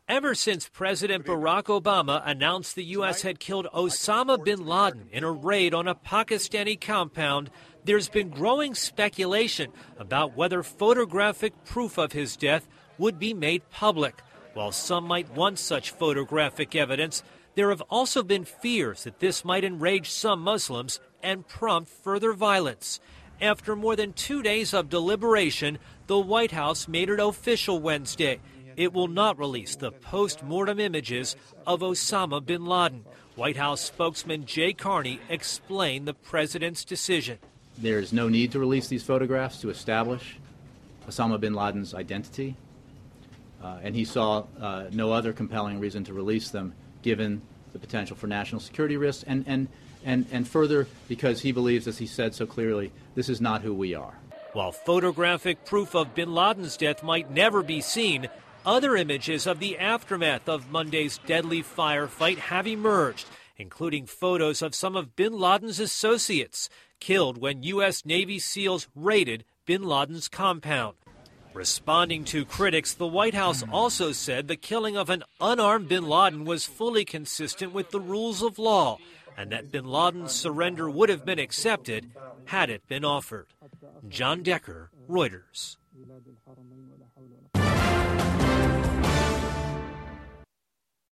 Ever since President Barack Obama announced the U.S. had killed Osama bin Laden in a raid on a Pakistani compound, there's been growing speculation about whether photographic proof of his death would be made public. While some might want such photographic evidence, there have also been fears that this might enrage some Muslims and prompt further violence. After more than 2 days of deliberation, the White House made it official Wednesday. It will not release the post-mortem images of Osama bin Laden. White House spokesman Jay Carney explained the president's decision. There is no need to release these photographs to establish Osama bin Laden's identity, and he saw no other compelling reason to release them given the potential for national security risks, and further because he believes, as he said so clearly, this is not who we are. While photographic proof of bin Laden's death might never be seen, other images of the aftermath of Monday's deadly firefight have emerged, including photos of some of bin Laden's associates killed when U.S. Navy SEALs raided bin Laden's compound. Responding to critics, the White House also said the killing of an unarmed bin Laden was fully consistent with the rules of law, and that bin Laden's surrender would have been accepted had it been offered. John Decker, Reuters.